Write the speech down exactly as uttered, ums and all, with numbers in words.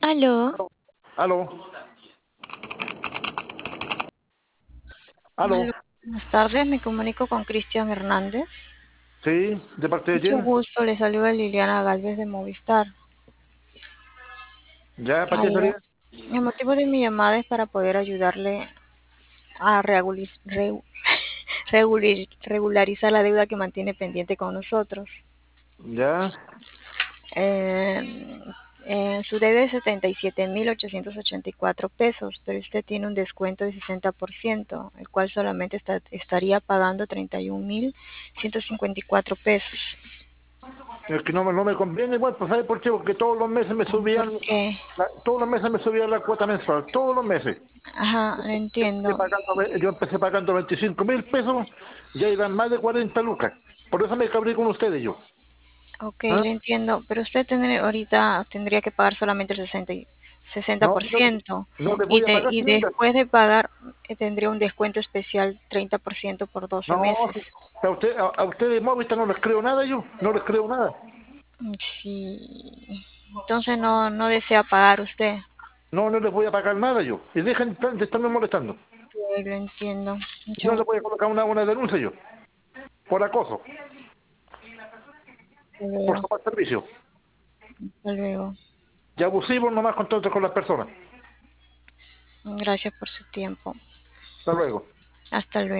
Aló, Aló, aló, aló, buenas tardes, me comunico con Cristian Hernández. sí, ¿de parte de Mucho quién? gusto, le saluda Liliana Galvez de Movistar. ¿Ya? ¿Para qué Aló. sería? El motivo de mi llamada es para poder ayudarle a regulis- regu- regulir- regularizar la deuda que mantiene pendiente con nosotros. ¿Ya? Eh, eh, su debe es setenta y siete mil ochocientos ochenta y cuatro pesos, pero usted tiene un descuento de sesenta por ciento, el cual solamente está- estaría pagando treinta y un mil ciento cincuenta y cuatro pesos. Es que no, me- no me conviene igual, pues ¿sabe por qué? Porque todos los meses me subían, Porque, la- todos los meses me subían la cuota mensual, todos los meses. ajá, lo Yo empecé entiendo. pagando, ve- yo empecé pagando veinticinco mil pesos, ya iban más de cuarenta lucas. Por eso me cabré con ustedes yo. Ok, ¿Ah? lo entiendo, pero usted tendría, ahorita tendría que pagar solamente el sesenta y- sesenta No, por no, ciento no les y, voy a de, pagar y nada. después de pagar eh, tendría un descuento especial treinta por ciento por doce No, meses. si- a usted, a, a ustedes Movistar no les creo nada yo, no les creo nada. Mm, sí, entonces no, no desea pagar usted. No, no les voy a pagar nada yo. Y dejen de estarme molestando. Ok, lo entiendo. Si no Mucho les voy a gusto. colocar una, una denuncia yo, por acoso, Hasta por luego. tomar servicio. Hasta luego. Y abusivos nomás con, todo- con las personas. Gracias por su tiempo. Hasta luego. Hasta luego.